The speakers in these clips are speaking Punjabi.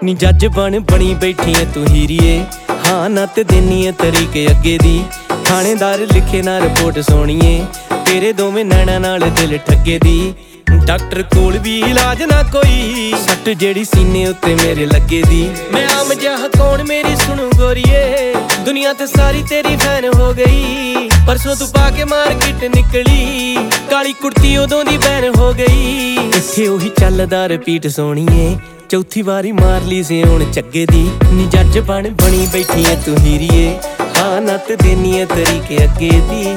ਨੀ ਜੱਜ ਬਣੀ ਬੈਠੀ ਐ ਤੂੰ ਹੀਰੀਏ। ਹਾਂ ਨੱਤ ਦੇਨੀ ਐ ਤਰੀਕੇ ਅੱਗੇ ਦੀ, ਥਾਣੇਦਾਰ ਲਿਖੇ ਨਾ ਰਿਪੋਰਟ ਸੋਣੀਏ, ਤੇਰੇ ਦੋਵੇਂ ਨੈਣਾ ਨਾਲ ਦਿਲ ਠੱਗੇ ਦੀ। ਡਾਕਟਰ ਕੋਲ ਵੀ ਇਲਾਜ ਨਾ ਕੋਈ, ਸੱਟ ਜਿਹੜੀ ਸੀਨੇ ਉੱਤੇ ਮੇਰੇ ਲੱਗੇ ਦੀ। ਮੈਂ ਆਮ ਜਿਹਾ ਕੌਣ ਮੇਰੀ ਸੁਣੂ ਗੋਰੀਏ, ਦੁਨੀਆ ਤੇ ਸਾਰੀ ਤੇਰੀ ਫੈਨ ਹੋ ਗਈ। ਪਰਸੋਂ ਤੂੰ ਪਾ ਕੇ ਮਾਰਕੀਟ ਨਿਕਲੀ, ਕਾਲੀ ਕੁੜਤੀ ਉਦੋਂ ਦੀ ਬੈਨ ਹੋ ਗਈ। ਇੱਥੇ ਉਹੀ ਚੱਲਦਾ ਰਿਪੀਟ ਸੋਣੀਏ, ਚੌਥੀ ਵਾਰੀ ਮਾਰ ਲਈ ਸੀ ਹੁਣ ਚੱਗੇ ਦੀ। ਨੀ ਜੱਜ ਬਣੀ ਬੈਠੀ ਐ ਤੂੰ ਹੀਰੀਏ, ਹਾਂ ਨੱਤ ਦੇਨੀ ਐ ਤਰੀਕੇ ਅੱਗੇ ਦੀ।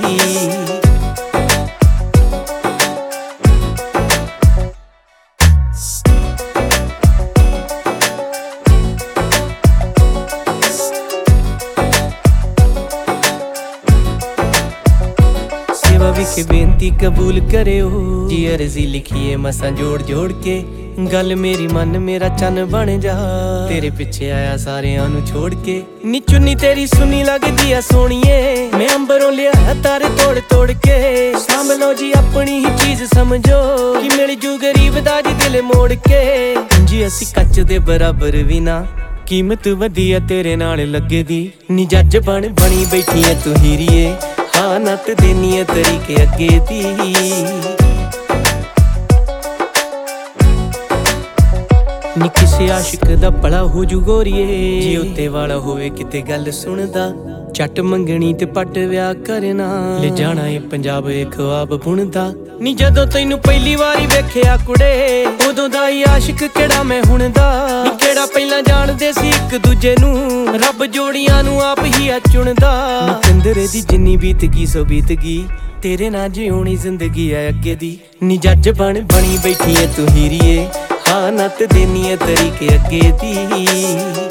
ਸੇਵਾ ਵਿਖੇ ਬੇਨਤੀ ਕਬੂਲ ਕਰਿਓ, ਜੀ ਅਰਜ਼ੀ ਲਿਖੀਏ ਮਸਾਂ ਜੋੜ ਜੋੜ ਕੇ। ਗੱਲ ਮੇਰੀ ਮਨ ਮੇਰਾ ਚੰਨ ਬਣ ਜਾ, ਤੇਰੇ ਪਿੱਛੇ ਆਇਆ ਸਾਰਿਆਂ ਨੂੰ ਛੋੜ ਕੇ। ਨੀ ਚੁੰਨੀ ਤੇਰੀ ਸੁਣੀ ਲੱਗਦੀ ਆ ਸੋਹਣੀਏ, ਮੈਂ ਅੰਬਰੋਂ ਲਿਆ ਤਾਰੇ ਤੋੜ ਤੋੜ ਕੇ। ਸਾਂਭਲੋ ਜੀ ਆਪਣੀ ਹੀ ਚੀਜ਼ ਸਮਝੋ, ਕਿ ਮਿਲ ਜੂ ਗਰੀਬ ਦਾ ਜੀ ਦਿਲ ਮੋੜ ਕੇ। ਜੀ ਅਸੀਂ ਕੱਚ ਦੇ ਬਰਾਬਰ ਵੀ ਨਾ, ਕੀਮਤ ਵਧੀਆ ਤੇਰੇ ਨਾਲ ਲੱਗੇ ਦੀ। ਨੀ ਜੱਜ ਬਣੀ ਬੈਠੀ ਐ ਤੂੰ ਹੀਰੀਏ, ਹਾਂ ਨੱਤ ਦੇਨੀ ਐ ਤਰੀਕੇ ਅੱਗੇ ਦੀ। ਨੀ ਕਿਸੇ ਆਸ਼ਿਕ ਦਾ ਭਲਾ ਹੋ ਜੂ ਗੋਰੀਏ, ਜੇ ਉੱਤੇ ਵਾਲਾ ਹੋਵੇ ਕਿਤੇ ਗੱਲ ਸੁਣਦਾ। ਚੱਟ ਮੰਗਣੀ ਤੇ ਪੱਟ ਵਿਆਹ ਕਰਨਾ, ਲੈ ਜਾਣਾ ਏ ਪੰਜਾਬ ਏ ਖਵਾਬ ਬੁਣਦਾ। ਨੀ ਜਦੋਂ ਤੈਨੂੰ ਪਹਿਲੀ ਵਾਰੀ ਵੇਖਿਆ ਕੁੜੇ, ਉਦੋਂ ਦਾ ਹੀ ਆਸ਼ਿਕ ਕਿਹੜਾ ਮੈਂ ਹੁਣ ਦਾ। ਨੀ ਕਿਹੜਾ ਪਹਿਲਾਂ ਜਾਣਦੇ ਸੀ ਇੱਕ ਦੂਜੇ ਨੂੰ, ਰੱਬ ਜੋੜੀਆਂ ਨੂੰ ਆਪ ਹੀ ਆ ਚੁਣਦਾ। ਨੀ ਚੰਦਰੇ ਦੀ ਜਿੰਨੀ ਬੀਤ ਗਈ ਸੋ ਬੀਤ ਗਈ, ਤੇਰੇ ਨਾਲ ਜਿਉਣੀ ਜ਼ਿੰਦਗੀ ਆ ਅੱਗੇ ਦੀ। ਨੀ ਜੱਜ ਬਣੀ ਬੈਠੀ ਐ ਤੂੰ ਹੀਰੀਏ, ਹਾਂ ਨੱਤ ਦੇਨੀ ਐ ਤਰੀਕੇ ਅੱਗੇ ਦੀ।